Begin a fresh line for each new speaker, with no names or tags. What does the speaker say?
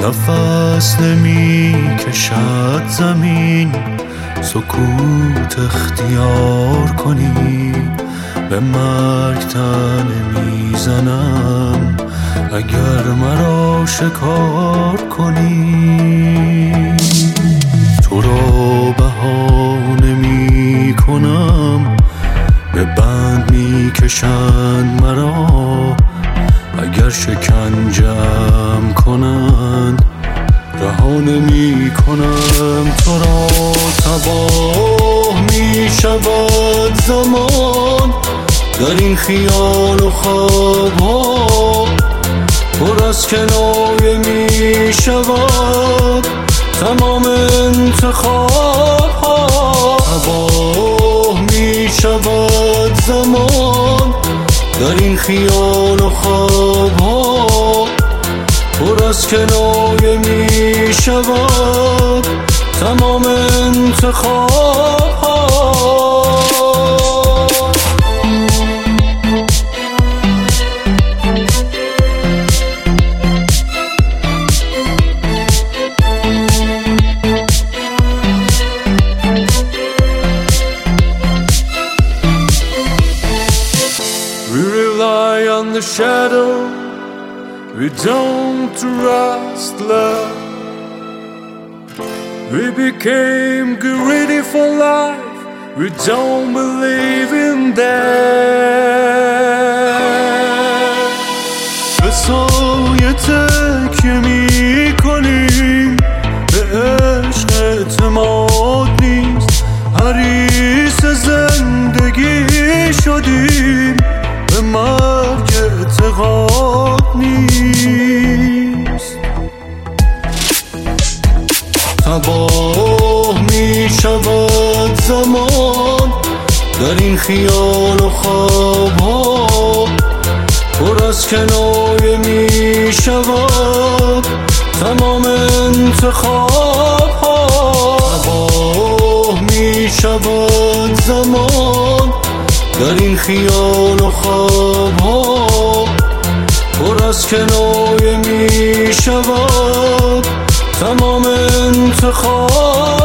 نفس نمی کشد زمین، سکوت اختیار کنی. به مرگ تن میزنم اگر مرا شکار کنی. تو را بهانه می کنم، به بند می کشند مرا. اگر شکنجم کنند رهانه می کنم. تو را تباه می شود زمان در این خیال و خواب ها. پر از کنایه می شود تمام انتخاب ها. تباه می شود زمان در این خیال و خواب ها. پر از کنایه می شود تمام انتخاب ها.
We rely on the shadow, we don't trust love. We became greedy for life, we don't believe in death.
به سایه تکیه می کنیم، به عشق اعتماد نیست. حریص زندگی شدیم، به مرگ اعتقاد نیست. تباه می شود زمان در این خیال و خواب ها. پر از کنایه می شود تمام انتخاب ها. تباه می شود زمان در این خیال و خواب ها. پر از کنایه می شود تمام انتخاب